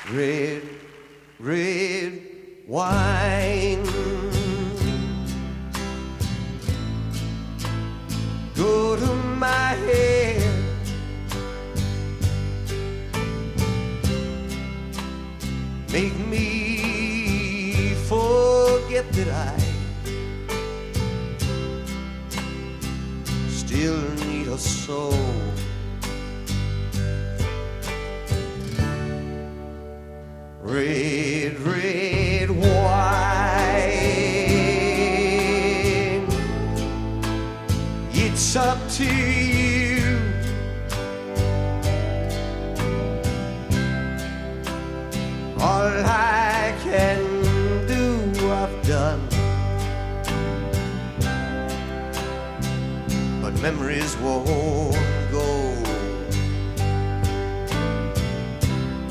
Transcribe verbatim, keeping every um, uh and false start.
red, red wine. Go to my head, make me forget that I still need a soul. Red, red wine, it's up to you. All I can do, I've done. But memories won't